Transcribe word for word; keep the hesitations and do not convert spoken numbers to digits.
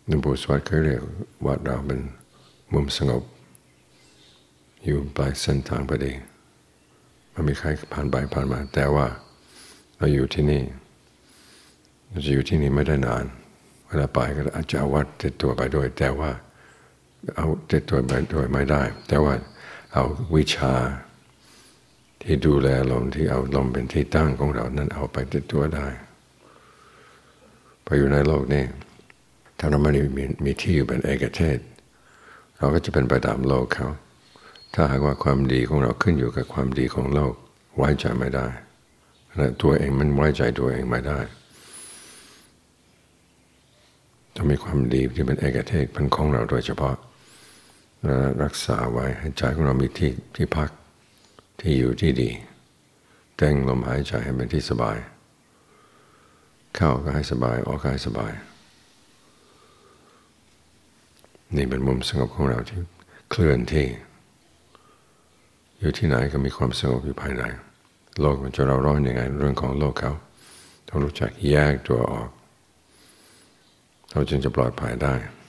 หลวงปู่สวดเคยเรียกวัดเราเป็นมุมสงบอยู่ปลายเส้นทางพอดีไม่มีใครผ่านไปผ่านมาแต่ว่าเราอยู่ที่นี่เราจะอยู่ที่นี่ไม่ได้นานเวลาไปก็อาจจะเอาวัดติดตัวไปด้วยแต่ว่าเอาติดตัวไปด้วยไม่ได้แต่ว่าเอาวิชาที่ดูแลลมที่เอาลมเป็นที่ตั้งของเรานั้นเอาไปติดตัวได้พออยู่ในโลกนี้ถ้าเราไม่มีมีที่อยู่เป็นเอกเทศเราก็จะเป็นไปตามโลกเขาถ้าหากว่าความดีของเราขึ้นอยู่กับความดีของโลกไว้ใจไม่ได้และตัวเองมันไว้ใจตัวเองไม่ได้ต้องมีความดีที่เป็นเอกเทศเป็นของเราโดยเฉพาะและรักษาไว้ให้ใจของเรามีที่ที่พักที่อยู่ที่ดีแต่งลมหายใจให้เป็นที่สบายเข้าก็ให้สบายออกก็ให้สบายนี่เป็นมุมสงบของเราที่เคลื่อนที่อยู่ที่ไหนก็มีความสงบอยู่ภายในโลกมันจะเราร้อนยังไงเรื่องของโลกเขาต้องรู้จักแยกตัวออกเราจึงจะปลอดภัยได้